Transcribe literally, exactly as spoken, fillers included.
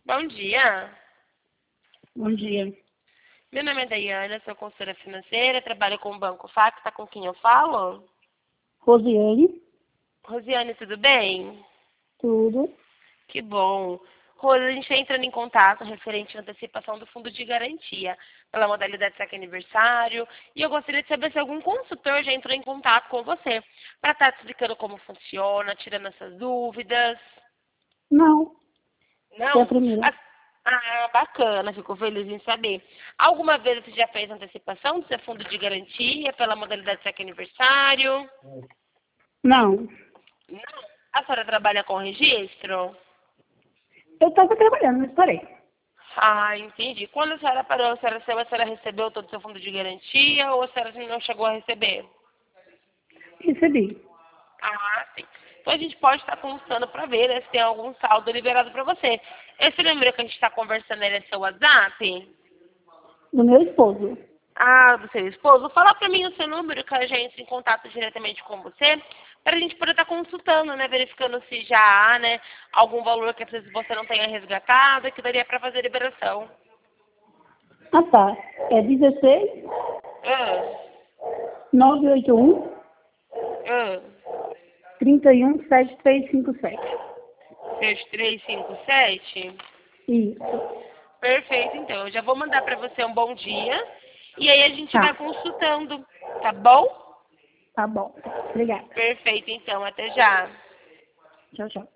Bom dia. Bom dia. Meu nome é Daiana, sou consultora financeira, trabalho com o Banco Facta, com quem eu falo? Rosiane, Rosiane, tudo bem? tudo. Que bom. Rose, a gente está entrando em contato referente à antecipação do fundo de garantia pela modalidade saque aniversário e eu gostaria de saber se algum consultor já entrou em contato com você para estar te explicando como funciona, tirando essas dúvidas. Não, é a Não? primeira. Ah, ah, bacana, fico feliz em saber. Alguma vez você já fez antecipação do seu fundo de garantia pela modalidade saque aniversário? Não. Não. A senhora trabalha com registro? Eu estava trabalhando, mas parei. Ah, entendi. Quando a senhora parou, a senhora, a senhora recebeu todo o seu fundo de garantia ou a senhora não chegou a receber? Recebi. Ah, sim. Então a gente pode estar consultando para ver, né, se tem algum saldo liberado para você. Esse número que a gente está conversando, ele é seu WhatsApp? Do meu esposo. Ah, do seu esposo. Fala para mim o seu número que a gente em contato diretamente com você, para a gente poder estar consultando, né, verificando se já há, né, algum valor que você não tenha resgatado, que daria para fazer liberação. Ah, tá. É dezesseis, Ah, nove oito um, ah. trinta e um, sete três cinco sete. sete três cinco sete? Isso. Perfeito, então. Eu já vou mandar para você um bom dia. E aí a gente vai Tá. consultando, tá bom? Tá bom. Obrigada. Perfeito, então. Até já. Tchau, tchau.